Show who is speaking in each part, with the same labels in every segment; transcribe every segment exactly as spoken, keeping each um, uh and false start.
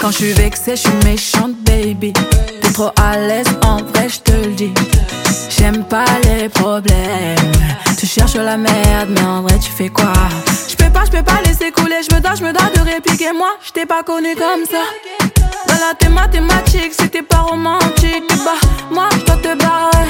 Speaker 1: Quand je suis vexée, je suis méchante, baby. T'es trop à l'aise, en vrai, je te le dis. J'aime pas les problèmes. Tu cherches la merde, mais en vrai, tu fais quoi? Je peux pas, je peux pas laisser couler. Je me dois, je me dois de répliquer. Moi, je t'ai pas connu comme ça. Dans la tes mathématiques, c'était pas romantique. Bah, moi, je dois te barrer.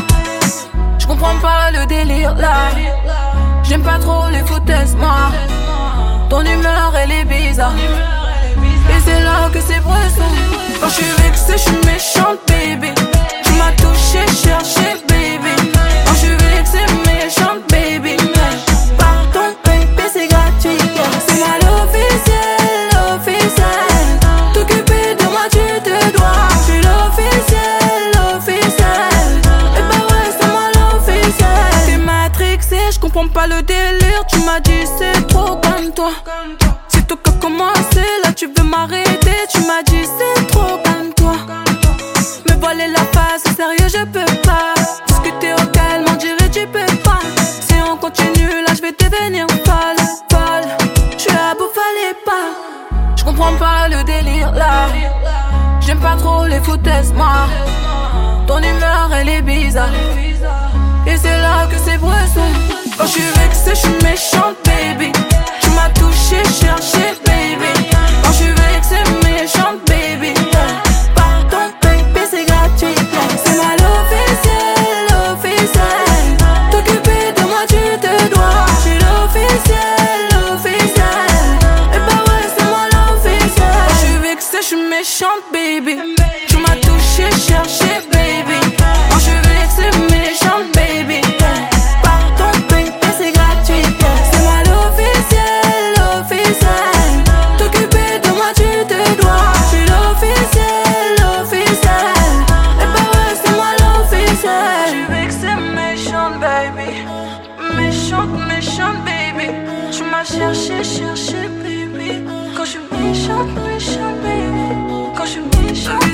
Speaker 1: Je comprends pas le délire là. J'aime pas trop les foutaises, moi. Ton humeur, elle est bizarre. Et c'est là que c'est bresson. Quand je suis vexée, je suis méchante, baby. Tu m'as touché, cherché, baby. Quand je suis vexée, méchante, baby. Pardon, baby, c'est gratuit. C'est mal officiel, officiel. T'occuper de moi, tu te dois. Je suis l'officiel, officiel. Et bah ouais, c'est mal officiel. T'es matrixé, je comprends pas le délire. Tu m'as dit c'est trop comme toi. C'est toi qui as commencé, là tu veux m'arrêter. Tu m'as dit c'est trop comme toi. Me voiler la face, sérieux je peux pas. Discuter au calme, on dirait tu peux pas. Si on continue, là je vais devenir folle, folle. Je suis à bout, fallait pas. Je comprends pas le délire là. J'aime pas trop les foutaises, moi. Ton humeur elle est bizarre. Et c'est là que c'est bresson. Quand je suis vexée, je suis méchante, baby. Tu m'as touché, cherché, baby. Quand je suis vexée, méchante, baby. Pardon, baby, c'est gratuit. C'est mal officiel, officiel. T'occuper de moi, tu te dois. Je suis l'officiel, officiel. Et bah ouais, c'est moi l'officiel. Quand je suis vexée, je suis méchante, baby. Tu m'as touché, cherché, baby. Quand je suis vexée, méchante, baby. Pardon, baby, c'est gratuit. C'est moi l'officiel, officiel. T'occuper de moi, tu te dois. Je suis l'officiel, officiel. Et bah ouais, c'est moi l'officiel. Je suis vexée, méchante, baby. Méchante, méchante, baby. Tu m'as cherché, cherché, baby. Quand je suis méchante, méchante, baby. Quand je suis méchante.